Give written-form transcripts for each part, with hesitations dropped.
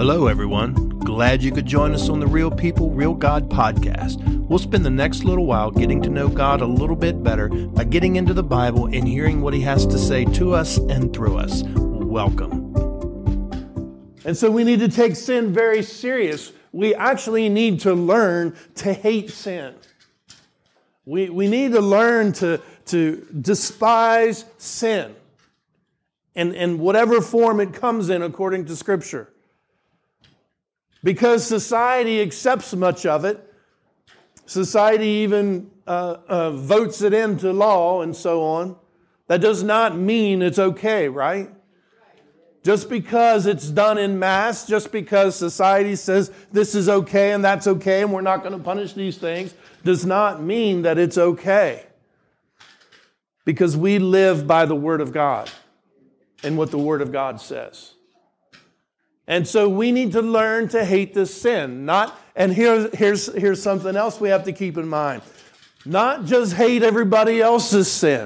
Hello, everyone. Glad you could join us on the Real People, Real God podcast. We'll spend the next little while getting to know God a little bit better by getting into the Bible and hearing what He has to say to us and through us. Welcome. And so we need to take sin very serious. We actually need to learn to hate sin. We need to learn to despise sin in whatever form it comes in according to Scripture. Because society accepts much of it. Society even votes it into law and so on. That does not mean it's okay, right? Just because it's done in mass, just because society says this is okay and that's okay and we're not going to punish these things, does not mean that it's okay. Because we live by the Word of God and what the Word of God says. And so we need to learn to hate this sin. And here's something else we have to keep in mind. Not just hate everybody else's sin,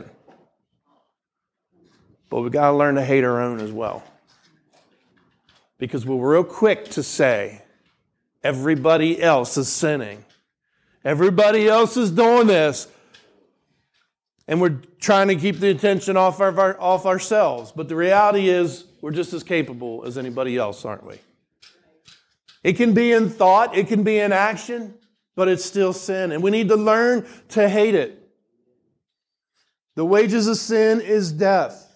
but we've got to learn to hate our own as well. Because we're real quick to say, everybody else is sinning. Everybody else is doing this. And we're trying to keep the attention off ourselves. But the reality is, we're just as capable as anybody else, aren't we? It can be in thought, it can be in action, but it's still sin. And we need to learn to hate it. The wages of sin is death.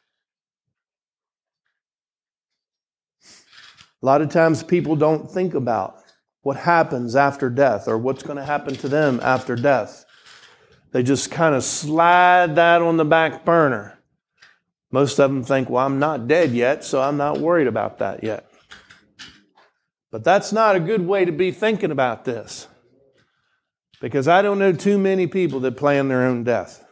A lot of times people don't think about what happens after death or what's going to happen to them after death. They just kind of slide that on the back burner. Most of them think, well, I'm not dead yet, so I'm not worried about that yet. But that's not a good way to be thinking about this. Because I don't know too many people that plan their own death.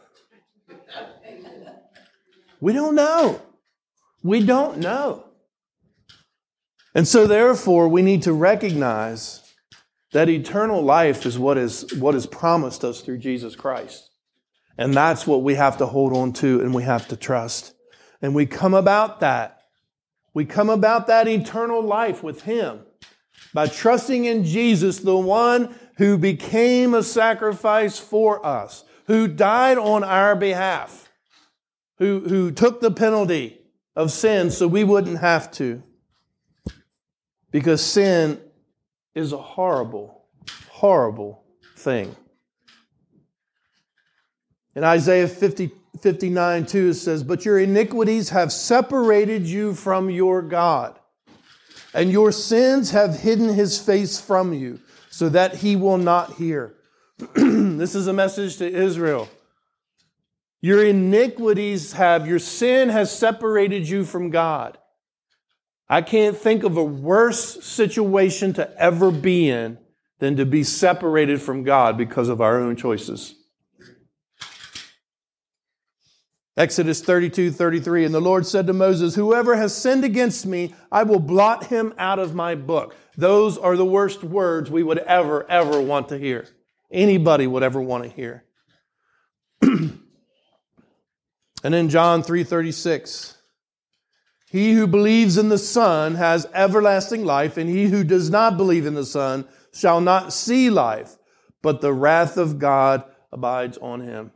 We don't know. We don't know. And so therefore, we need to recognize that eternal life is what is promised us through Jesus Christ. And that's what we have to hold on to and we have to trust. And we come about that. We come about that eternal life with Him by trusting in Jesus, the one who became a sacrifice for us, who died on our behalf, who took the penalty of sin so we wouldn't have to. Because sin is a horrible, horrible thing. In Isaiah 59:2 it says, "But your iniquities have separated you from your God, and your sins have hidden His face from you, so that He will not hear." This is a message to Israel. Your sin has separated you from God. I can't think of a worse situation to ever be in than to be separated from God because of our own choices. Exodus 32:33, "And the Lord said to Moses, 'Whoever has sinned against me, I will blot him out of my book.'" Those are the worst words we would ever want to hear. Anybody would ever want to hear. And in John 3:36, "He who believes in the Son has everlasting life, and he who does not believe in the Son shall not see life, but the wrath of God abides on him."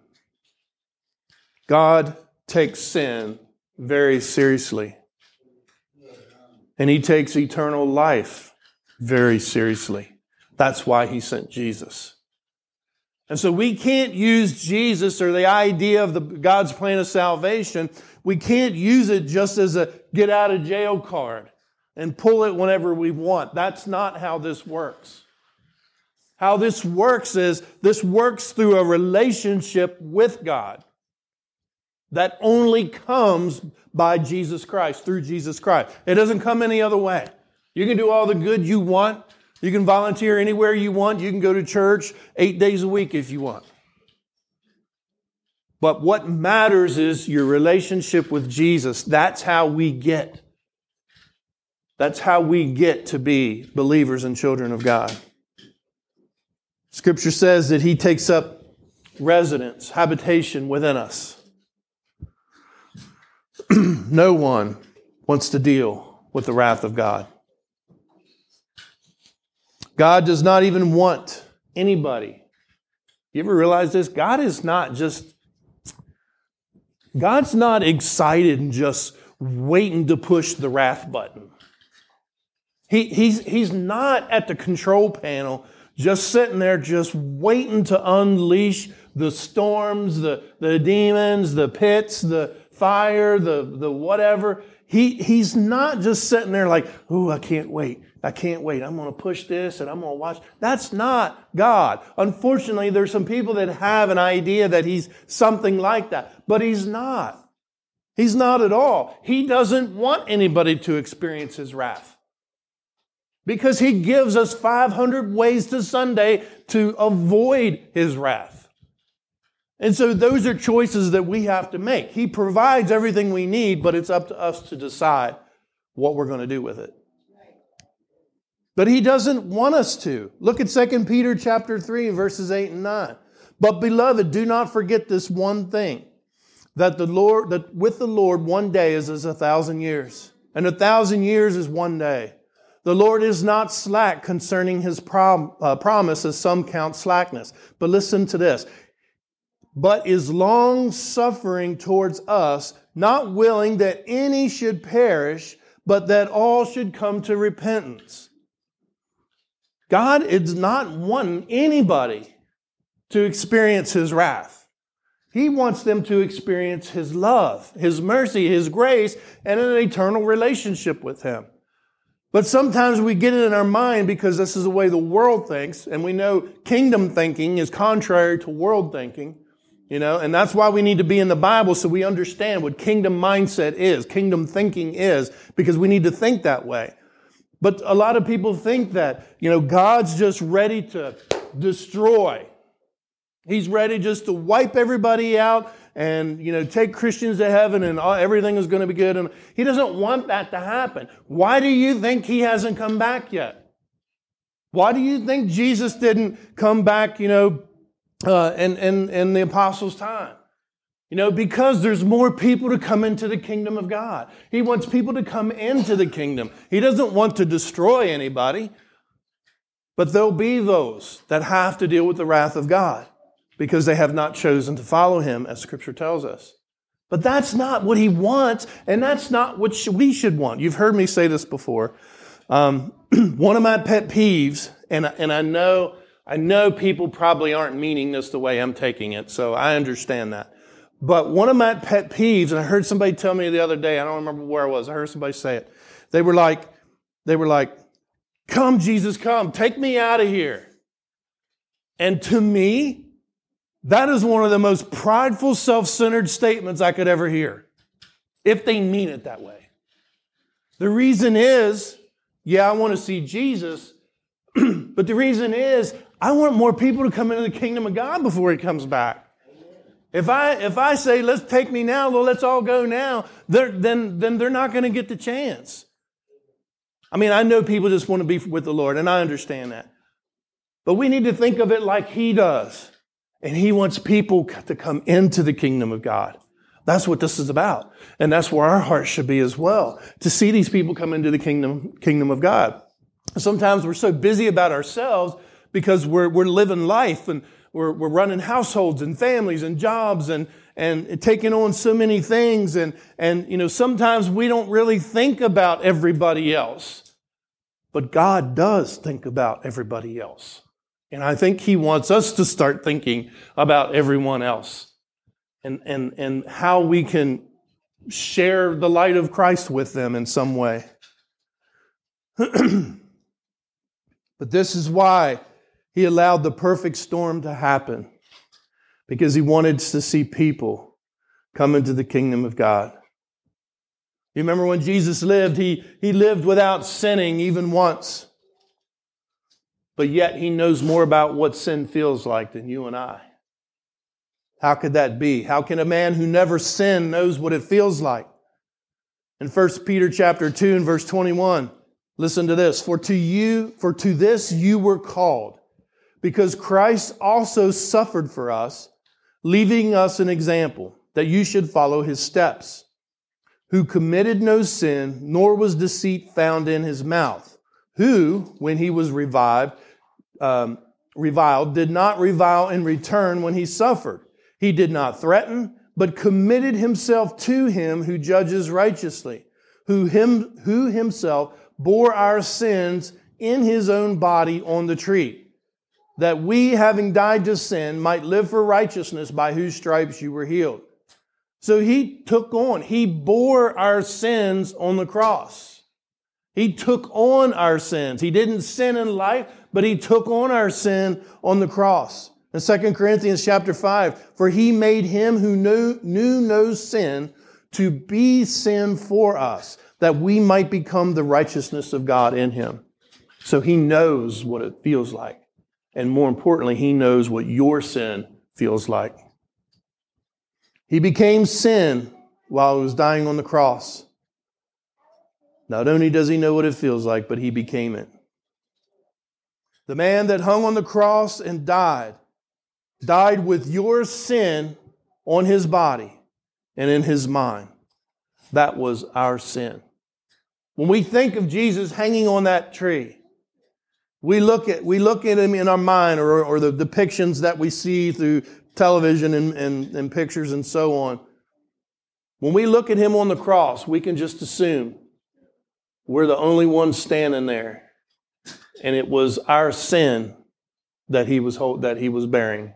God takes sin very seriously. And He takes eternal life very seriously. That's why He sent Jesus. And so we can't use Jesus or the idea of God's plan of salvation. We can't use it just as a get out of jail card and pull it whenever we want. That's not how this works. How this works is this works through a relationship with God that only comes by Jesus Christ, through Jesus Christ. It doesn't come any other way. You can do all the good you want. You can volunteer anywhere you want. You can go to church 8 days a week if you want. But what matters is your relationship with Jesus. That's how we get. That's how we get to be believers and children of God. Scripture says that He takes up residence, habitation within us. No one wants to deal with the wrath of God. God does not even want anybody. You ever realize this? God's not excited and just waiting to push the wrath button. He's not at the control panel just sitting there just waiting to unleash the storms, the demons, the pits, the fire, the whatever. He's not just sitting there like, "Ooh, I can't wait. I'm going to push this and I'm going to watch." That's not God. Unfortunately, there's some people that have an idea that He's something like that, but He's not. He's not at all. He doesn't want anybody to experience His wrath, because He gives us 500 ways to Sunday to avoid His wrath. And so those are choices that we have to make. He provides everything we need, but it's up to us to decide what we're going to do with it. But He doesn't want us to. Look at 2 Peter chapter 3, verses 8 and 9. "But beloved, do not forget this one thing, that with the Lord 1 day is as 1,000 years, and 1,000 years is 1 day. The Lord is not slack concerning His promise, as some count slackness." But listen to this. "But is long-suffering towards us, not willing that any should perish, but that all should come to repentance." God is not wanting anybody to experience His wrath. He wants them to experience His love, His mercy, His grace, and an eternal relationship with Him. But sometimes we get it in our mind because this is the way the world thinks, and we know kingdom thinking is contrary to world thinking, and that's why we need to be in the Bible so we understand what kingdom mindset is, kingdom thinking is, because we need to think that way. But a lot of people think that, God's just ready to destroy. He's ready just to wipe everybody out and, take Christians to heaven and everything is going to be good. And He doesn't want that to happen. Why do you think He hasn't come back yet? Why do you think Jesus didn't come back, in the apostles' time? Because there's more people to come into the kingdom of God. He wants people to come into the kingdom. He doesn't want to destroy anybody. But there'll be those that have to deal with the wrath of God because they have not chosen to follow Him, as Scripture tells us. But that's not what He wants, and that's not what we should want. You've heard me say this before. One of my pet peeves, and I know people probably aren't meaning this the way I'm taking it, so I understand that. But one of my pet peeves, and I heard somebody tell me the other day, I don't remember where it was, I heard somebody say it. They were like, "Come, Jesus, come, take me out of here." And to me, that is one of the most prideful, self-centered statements I could ever hear, if they mean it that way. The reason is, I want to see Jesus, but the reason is, I want more people to come into the kingdom of God before He comes back. If I say, "Let's take me now," well, let's all go now, then they're not going to get the chance. I mean, I know people just want to be with the Lord, and I understand that. But we need to think of it like He does. And He wants people to come into the kingdom of God. That's what this is about. And that's where our heart should be as well, to see these people come into the kingdom of God. Sometimes we're so busy about ourselves because we're living life and we're running households and families and jobs and taking on so many things. And sometimes we don't really think about everybody else. But God does think about everybody else. And I think He wants us to start thinking about everyone else and how we can share the light of Christ with them in some way. But this is why He allowed the perfect storm to happen, because He wanted to see people come into the kingdom of God. You remember when Jesus lived, He lived without sinning even once. But yet He knows more about what sin feels like than you and I. How could that be? How can a man who never sinned knows what it feels like? In 1 Peter chapter 2 and verse 21, listen to this. For to this you were called, because Christ also suffered for us, leaving us an example, that you should follow His steps, who committed no sin, nor was deceit found in His mouth, who, when He was revived, reviled, did not revile in return when he suffered. He did not threaten, but committed himself to him who judges righteously, who himself bore our sins in his own body on the tree, that we, having died to sin, might live for righteousness, by whose stripes you were healed. So he bore our sins on the cross. He took on our sins. He didn't sin in life, but he took on our sin on the cross. In 2 Corinthians chapter 5, for he made him who knew no sin to be sin for us, that we might become the righteousness of God in him. So he knows what it feels like. And more importantly, he knows what your sin feels like. He became sin while he was dying on the cross. Not only does he know what it feels like, but he became it. The man that hung on the cross and died with your sin on his body and in his mind. That was our sin. When we think of Jesus hanging on that tree, we look at him in our mind, or the depictions that we see through television and pictures and so on. When we look at him on the cross, we can just assume we're the only ones standing there. And it was our sin that he was bearing.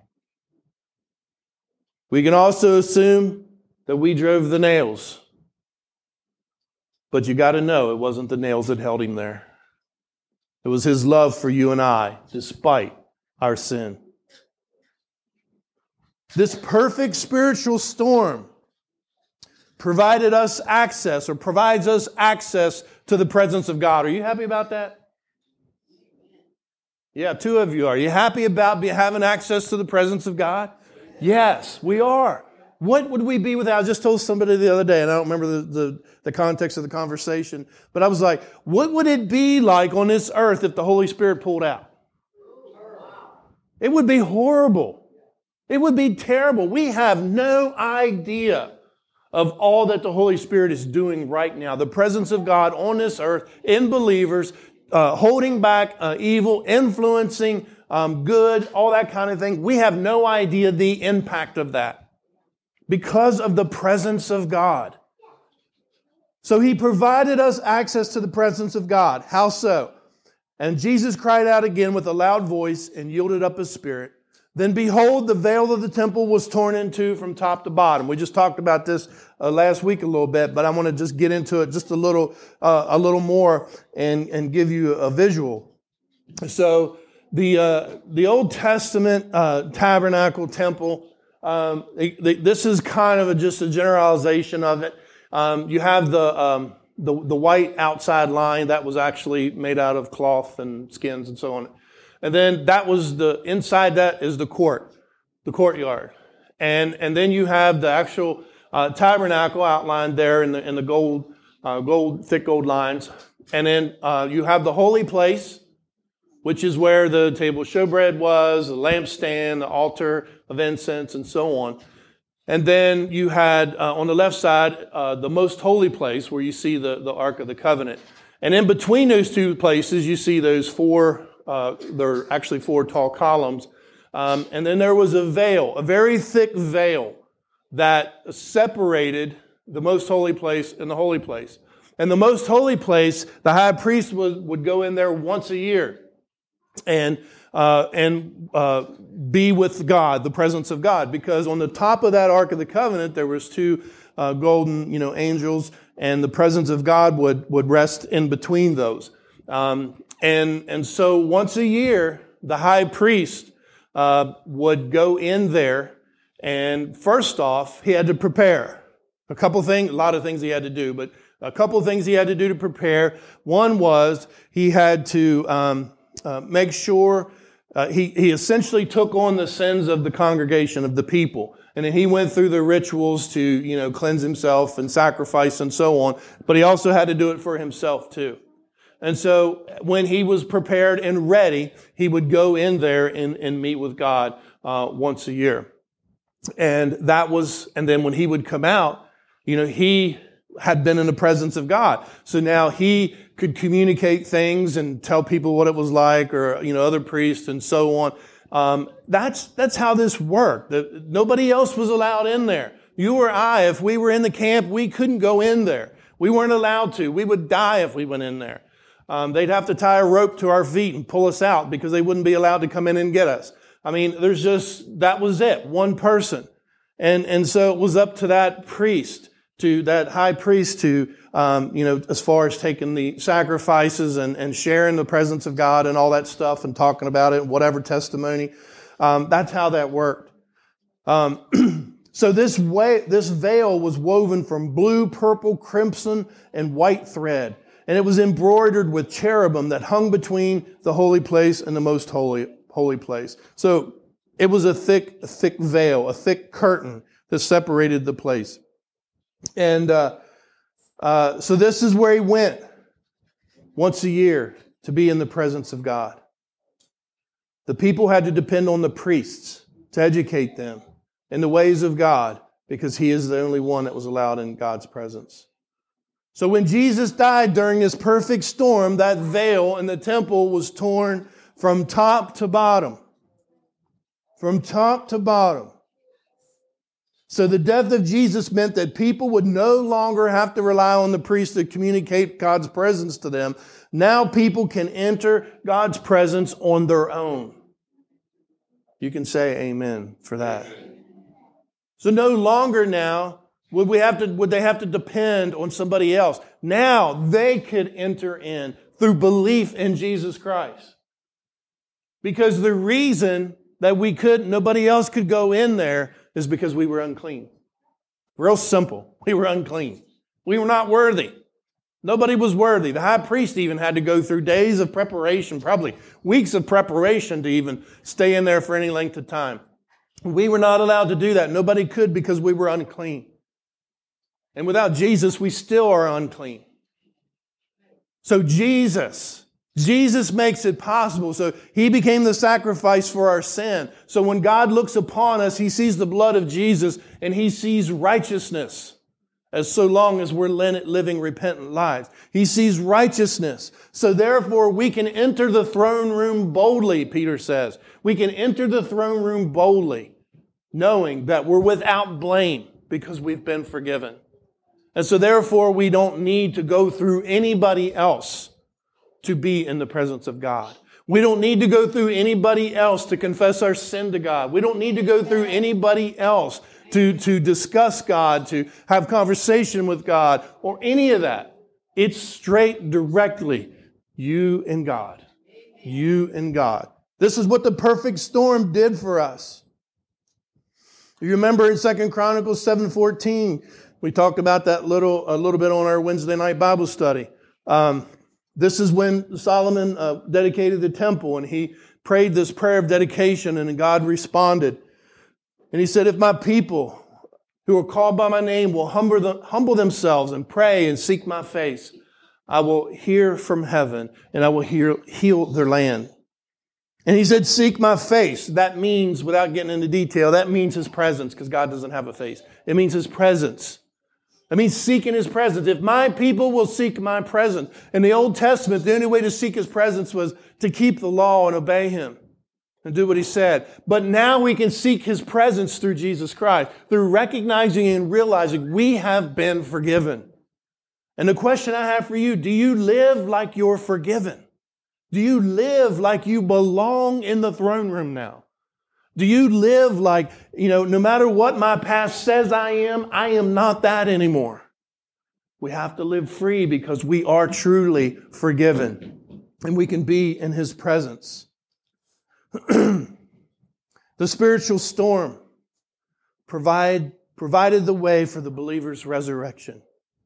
We can also assume that we drove the nails. But you got to know it wasn't the nails that held him there. It was his love for you and I, despite our sin. This perfect spiritual storm provides us access to the presence of God. Are you happy about that? Yeah, 2 of you are. Are you happy about having access to the presence of God? Yes, we are. What would we be without? I just told somebody the other day, and I don't remember the context of the conversation, but I was like, what would it be like on this earth if the Holy Spirit pulled out? It would be horrible. It would be terrible. We have no idea of all that the Holy Spirit is doing right now. The presence of God on this earth in believers, holding back evil, influencing good, all that kind of thing. We have no idea the impact of that because of the presence of God. So he provided us access to the presence of God. How so? And Jesus cried out again with a loud voice and yielded up his spirit. Then behold, the veil of the temple was torn in two from top to bottom. We just talked about this last week a little bit, but I want to just get into it just a little more and give you a visual. So the Old Testament tabernacle temple, this is kind of just a generalization of it. You have the white outside line that was actually made out of cloth and skins and so on. And then that was inside that is the courtyard. And then you have the actual tabernacle outlined there in the thick gold lines. And then you have the holy place, which is where the table of showbread was, the lampstand, the altar of incense, and so on. And then you had on the left side the most holy place where you see the Ark of the Covenant. And in between those two places, you see those there are actually 4 tall columns. And then there was a veil, a very thick veil that separated the most holy place and the holy place. And the most holy place, the high priest would go in there once a year and be with God, the presence of God. Because on the top of that Ark of the Covenant, there was 2 golden, angels, and the presence of God would rest in between those. And so once a year, the high priest would go in there, and first off, he had to prepare a lot of things he had to do, but a couple of things he had to do to prepare. One was he had to make sure he essentially took on the sins of the congregation, of the people. And then he went through the rituals to, cleanse himself and sacrifice and so on. But he also had to do it for himself too. And so when he was prepared and ready, he would go in there and meet with God once a year. And then when he would come out, he had been in the presence of God. So now he could communicate things and tell people what it was like, or, other priests and so on. That's how this worked. Nobody else was allowed in there. You or I, if we were in the camp, we couldn't go in there. We weren't allowed to. We would die if we went in there. They'd have to tie a rope to our feet and pull us out because they wouldn't be allowed to come in and get us. I mean, that was it, one person. And so it was up to that priest, to that high priest to, as far as taking the sacrifices and sharing the presence of God and all that stuff and talking about it, whatever testimony. That's how that worked. So this veil was woven from blue, purple, crimson, and white thread. And it was embroidered with cherubim that hung between the holy place and the most holy place. So it was a thick veil, a thick curtain that separated the place. And so this is where he went once a year to be in the presence of God. The people had to depend on the priests to educate them in the ways of God, because he is the only one that was allowed in God's presence. So when Jesus died during this perfect storm, that veil in the temple was torn from top to bottom. From top to bottom. So the death of Jesus meant that people would no longer have to rely on the priest to communicate God's presence to them. Now people can enter God's presence on their own. You can say amen for that. So no longer now would they have to depend on somebody else. Now they could enter in through belief in Jesus Christ. Because the reason that nobody else could go in there is because we were unclean. Real simple. We were unclean. We were not worthy. Nobody was worthy. The high priest even had to go through days of preparation, probably weeks of preparation to even stay in there for any length of time. We were not allowed to do that. Nobody could because we were unclean. And without Jesus, we still are unclean. So Jesus makes it possible. So he became the sacrifice for our sin. So when God looks upon us, he sees the blood of Jesus and he sees righteousness. As so long as we're living repentant lives. He sees righteousness. So therefore we can enter the throne room boldly, Peter says. We can enter the throne room boldly, knowing that we're without blame because we've been forgiven. And so therefore we don't need to go through anybody else to be in the presence of God. We don't need to go through anybody else to confess our sin to God. We don't need to go through anybody else to discuss God, to have conversation with God, or any of that. It's straight, directly, you and God. You and God. This is what the perfect storm did for us. You remember in 2 Chronicles 7:14, we talked about that a little bit on our Wednesday night Bible study. This is when Solomon dedicated the temple, and he prayed this prayer of dedication, and God responded. And he said, if my people who are called by my name will humble themselves and pray and seek my face, I will hear from heaven and I will heal their land. And he said, seek my face. That means, without getting into detail, that means his presence, because God doesn't have a face. It means his presence. It means seeking his presence. If my people will seek my presence. In the Old Testament, the only way to seek his presence was to keep the law and obey him and do what he said. But now we can seek his presence through Jesus Christ, through recognizing and realizing we have been forgiven. And the question I have for you, do you live like you're forgiven? Do you live like you belong in the throne room now? Do you live like, no matter what my past says I am not that anymore? We have to live free because we are truly forgiven and we can be in his presence. The spiritual storm provided the way for the believer's resurrection.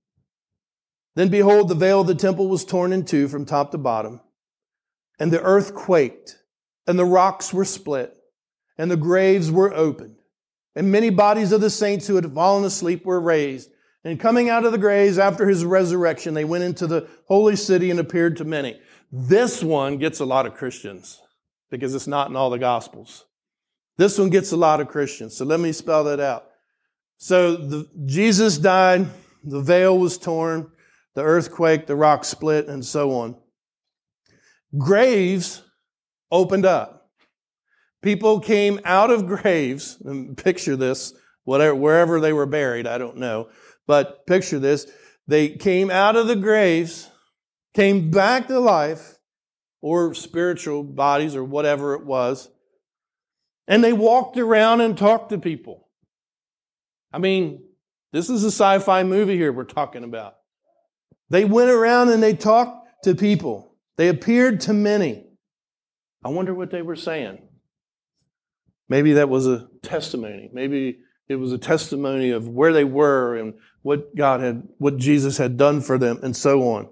Then behold, the veil of the temple was torn in two from top to bottom, and the earth quaked, and the rocks were split, and the graves were opened, and many bodies of the saints who had fallen asleep were raised. And coming out of the graves after his resurrection, they went into the holy city and appeared to many. This one gets a lot of Christians because it's not in all the Gospels. This one gets a lot of Christians. So let me spell that out. So Jesus died, The veil was torn, the earthquake, the rock split, and so on. Graves opened up. People came out of graves, and picture this, wherever they were buried, I don't know, but picture this. They came out of the graves, came back to life, or spiritual bodies, or whatever it was, and they walked around and talked to people. I mean, this is a sci-fi movie here we're talking about. They went around and they talked to people. They appeared to many. I wonder what they were saying. Maybe that was a testimony. Maybe it was a testimony of where they were and what Jesus had done for them, and so on.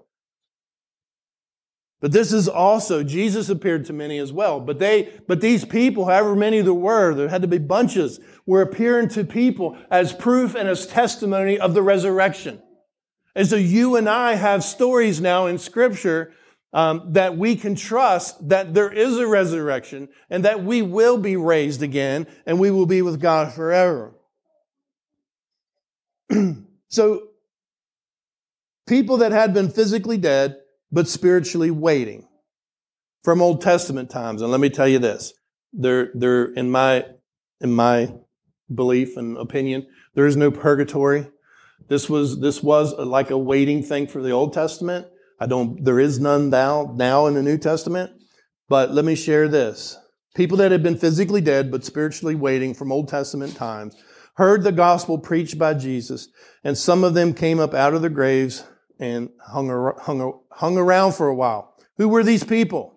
But this is also, Jesus appeared to many as well. But these people, however many there had to be bunches, were appearing to people as proof and as testimony of the resurrection. And so you and I have stories now in Scripture that we can trust that there is a resurrection and that we will be raised again and we will be with God forever. So, people that had been physically dead, but spiritually waiting from Old Testament times. And let me tell you this, there in my belief and opinion, there is no purgatory. This was like a waiting thing for the Old Testament. There is none now in the New Testament. But let me share this. People that had been physically dead, but spiritually waiting from Old Testament times, heard the gospel preached by Jesus, and some of them came up out of their graves and hung around for a while. Who were these people?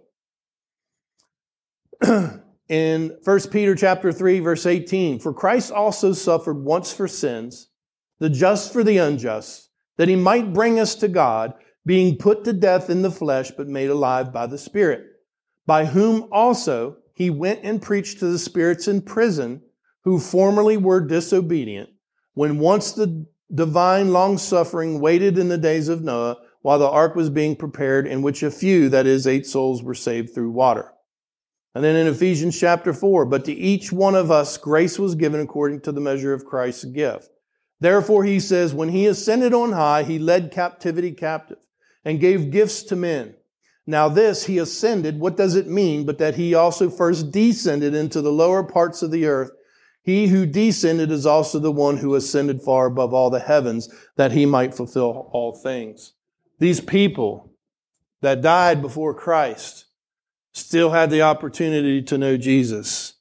In 1 Peter chapter 3, verse 18, "For Christ also suffered once for sins, the just for the unjust, that he might bring us to God, being put to death in the flesh, but made alive by the Spirit, by whom also he went and preached to the spirits in prison, who formerly were disobedient, when once the divine long-suffering waited in the days of Noah, while the ark was being prepared, in which a few, that is, 8 souls, were saved through water." And then in Ephesians chapter 4, "But to each one of us grace was given according to the measure of Christ's gift. Therefore," he says, "when he ascended on high, he led captivity captive and gave gifts to men. Now this, he ascended, what does it mean? But that he also first descended into the lower parts of the earth. He who descended is also the one who ascended far above all the heavens, that he might fulfill all things." These people that died before Christ still had the opportunity to know Jesus.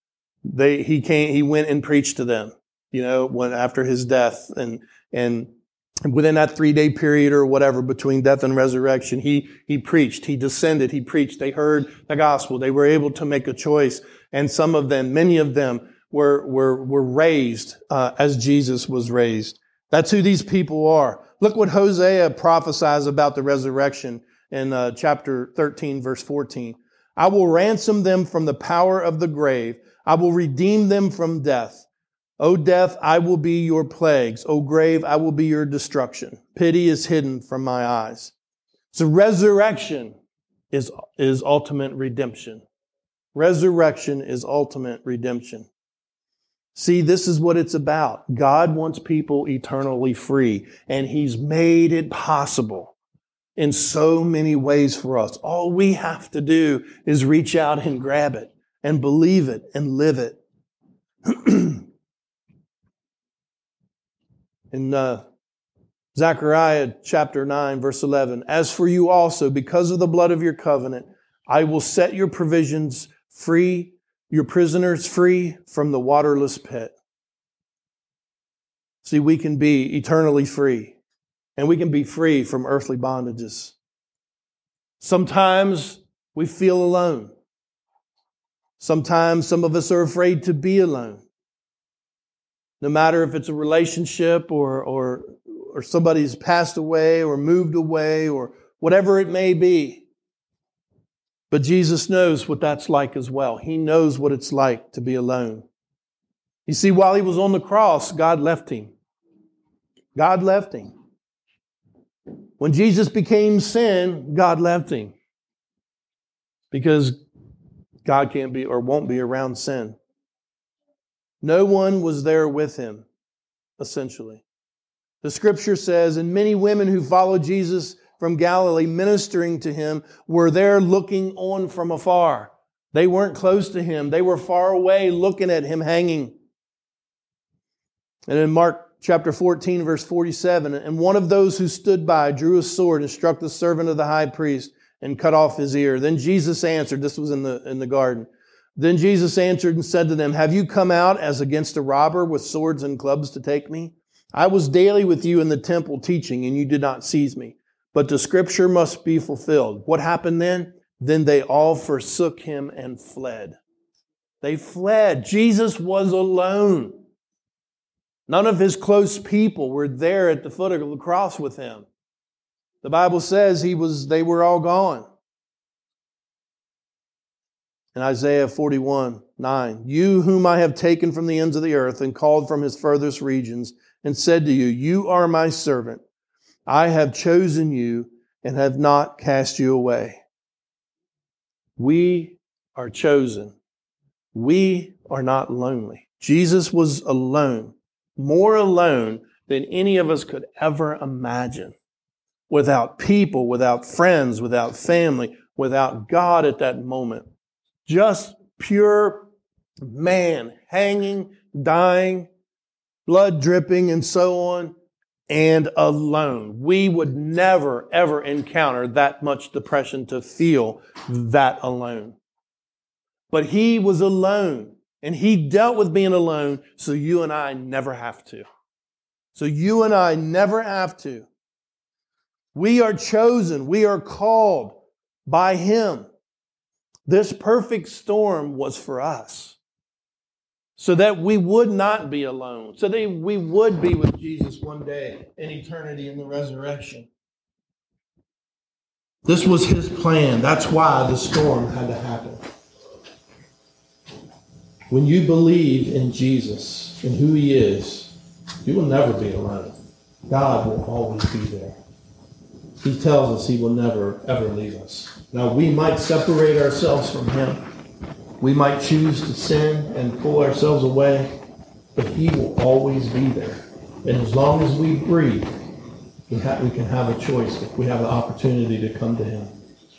He went and preached to them, after his death, and within that 3-day period or whatever between death and resurrection, he preached, he descended, he preached. They heard the gospel. They were able to make a choice, and many of them were raised as Jesus was raised. That's who these people are. Look what Hosea prophesies about the resurrection in chapter 13, verse 14. "I will ransom them from the power of the grave. I will redeem them from death. O death, I will be your plagues. O grave, I will be your destruction. Pity is hidden from my eyes." So resurrection is ultimate redemption. Resurrection is ultimate redemption. See, this is what it's about. God wants people eternally free, and He's made it possible in so many ways for us. All we have to do is reach out and grab it and believe it and live it. In Zechariah chapter 9, verse 11, "As for you also, because of the blood of your covenant, I will set your prisoners free from the waterless pit." See, we can be eternally free, and we can be free from earthly bondages. Sometimes we feel alone. Sometimes some of us are afraid to be alone. No matter if it's a relationship or somebody's passed away or moved away or whatever it may be. But Jesus knows what that's like as well. He knows what it's like to be alone. You see, while He was on the cross, God left Him. God left Him. When Jesus became sin, God left Him. Because God can't be or won't be around sin. No one was there with Him, essentially. The scripture says, and many women who followed Jesus from Galilee ministering to him were there looking on from afar. They weren't close to him. They were far away looking at him hanging. And in Mark chapter 14, verse 47, and one of those who stood by drew a sword and struck the servant of the high priest and cut off his ear. Then Jesus answered, this was in the garden. Then Jesus answered and said to them, have you come out as against a robber with swords and clubs to take me? I was daily with you in the temple teaching, and you did not seize me. But the scripture must be fulfilled. What happened then? Then they all forsook him and fled. They fled. Jesus was alone. None of his close people were there at the foot of the cross with him. The Bible says they were all gone. In Isaiah 41:9, you whom I have taken from the ends of the earth and called from his furthest regions and said to you, you are my servant. I have chosen you and have not cast you away. We are chosen. We are not lonely. Jesus was alone, more alone than any of us could ever imagine. Without people, without friends, without family, without God at that moment. Just pure man, hanging, dying, blood dripping, and so on, and alone. We would never, ever encounter that much depression to feel that alone. But he was alone, and he dealt with being alone, so you and I never have to. So you and I never have to. We are chosen. We are called by him. This perfect storm was for us, so that we would not be alone, so that we would be with Jesus one day in eternity in the resurrection. This was his plan. That's why the storm had to happen. When you believe in Jesus and who he is, you will never be alone. God will always be there. He tells us he will never, ever leave us. Now, we might separate ourselves from him. We might choose to sin and pull ourselves away, but he will always be there. And as long as we breathe, we can have a choice. We have the opportunity to come to him.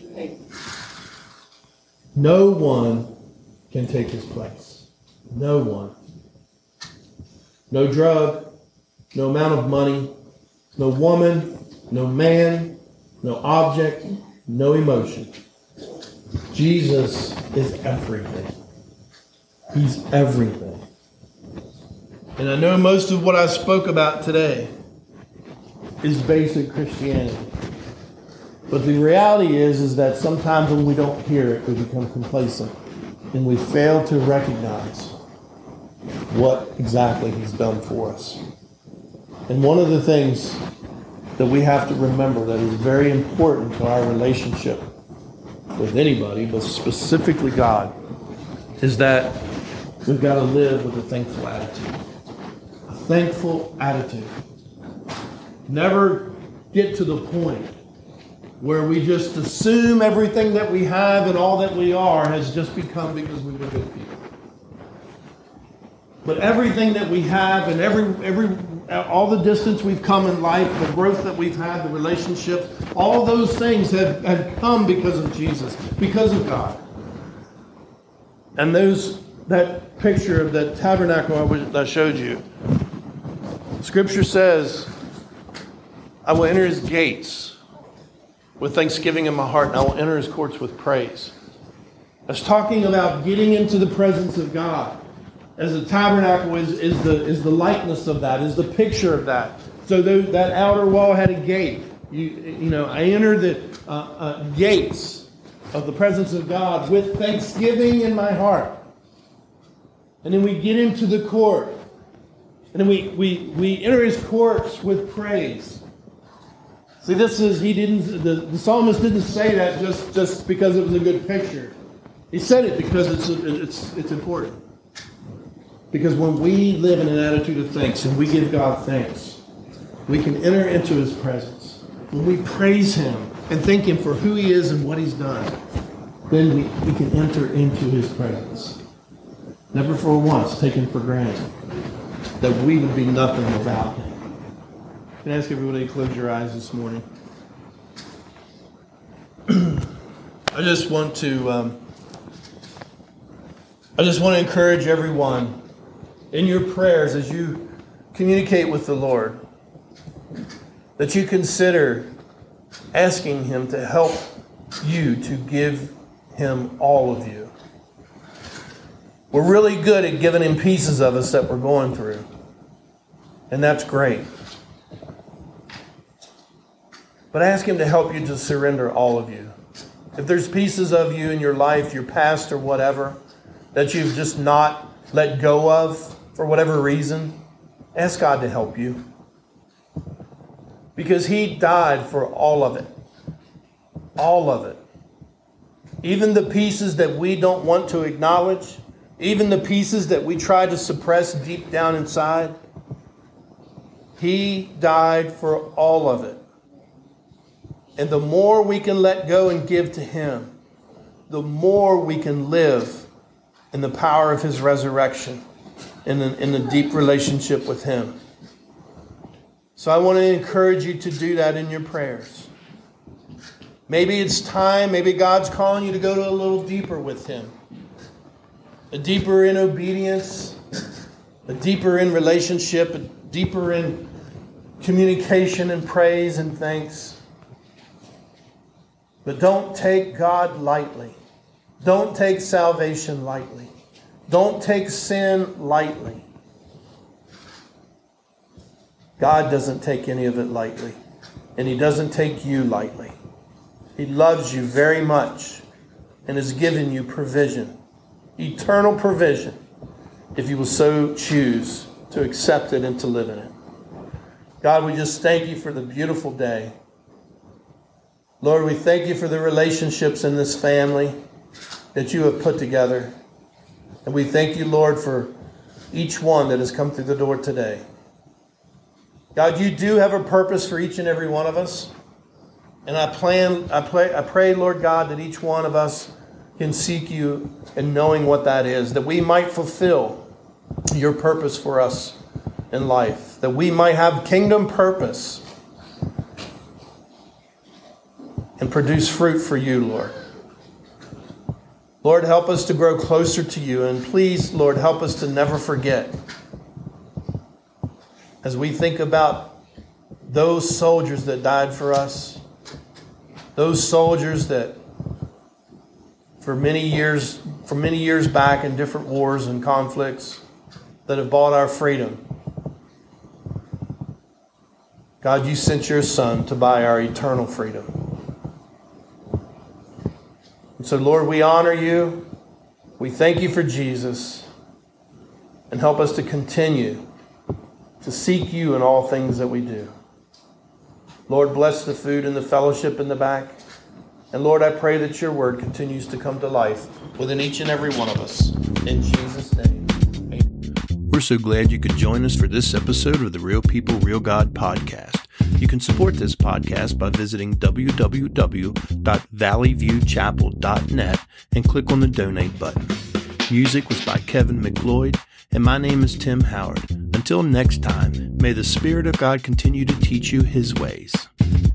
No one can take his place. No one. No drug, no amount of money, no woman, no man, no object, no emotion. Jesus is everything. He's everything. And I know most of what I spoke about today is basic Christianity. But the reality is that sometimes when we don't hear it, we become complacent. And we fail to recognize what exactly he's done for us. And one of the things that we have to remember that is very important to our relationship with anybody, but specifically God, is that we've got to live with a thankful attitude. A thankful attitude. Never get to the point where we just assume everything that we have and all that we are has just become because we were good people. But everything that we have and all the distance we've come in life, the growth that we've had, the relationships, all those things have come because of Jesus, because of God. And that picture of that tabernacle I showed you, Scripture says, I will enter his gates with thanksgiving in my heart, and I will enter his courts with praise. That's talking about getting into the presence of God. As the tabernacle is the likeness of that, is the picture of that. So that outer wall had a gate. I enter the gates of the presence of God with thanksgiving in my heart. And then we get into the court. And then we enter his courts with praise. See, the psalmist didn't say that just because it was a good picture. He said it because it's important. Because when we live in an attitude of thanks and we give God thanks, we can enter into his presence. When we praise him and thank him for who he is and what he's done, then we can enter into his presence. Never for once taken for granted that we would be nothing without him. Can I ask everybody to close your eyes this morning? I just want to encourage everyone in your prayers as you communicate with the Lord that you consider asking Him to help you to give Him all of you. We're really good at giving Him pieces of us that we're going through, and that's great. But ask Him to help you to surrender all of you. If there's pieces of you in your life, your past or whatever, that you've just not let go of for whatever reason, ask God to help you. Because He died for all of it. All of it. Even the pieces that we don't want to acknowledge, even the pieces that we try to suppress deep down inside, He died for all of it. And the more we can let go and give to Him, the more we can live in the power of His resurrection, in a deep relationship with Him. So I want to encourage you to do that in your prayers. Maybe it's time, maybe God's calling you to go to a little deeper with Him. A deeper in obedience, a deeper in relationship, a deeper in communication and praise and thanks. But don't take God lightly. Don't take salvation lightly. Don't take sin lightly. God doesn't take any of it lightly. And He doesn't take you lightly. He loves you very much and has given you provision. Eternal provision, if you will so choose to accept it and to live in it. God, we just thank You for the beautiful day. Lord, we thank You for the relationships in this family that You have put together. And we thank You, Lord, for each one that has come through the door today. God, You do have a purpose for each and every one of us. And I pray, Lord God, that each one of us can seek You in knowing what that is, that we might fulfill Your purpose for us in life, that we might have kingdom purpose and produce fruit for You, Lord. Lord, help us to grow closer to You, and please, Lord, help us to never forget as we think about those soldiers that died for us, those soldiers that for many years back in different wars and conflicts that have bought our freedom. God, You sent Your Son to buy our eternal freedom. And so, Lord, we honor You. We thank You for Jesus. And help us to continue to seek You in all things that we do. Lord, bless the food and the fellowship in the back. And Lord, I pray that Your word continues to come to life within each and every one of us. In Jesus' name, amen. We're so glad you could join us for this episode of the Real People, Real God podcast. You can support this podcast by visiting www.valleyviewchapel.net and click on the donate button. Music was by Kevin McLeod, and my name is Tim Howard. Until next time, may the Spirit of God continue to teach you His ways.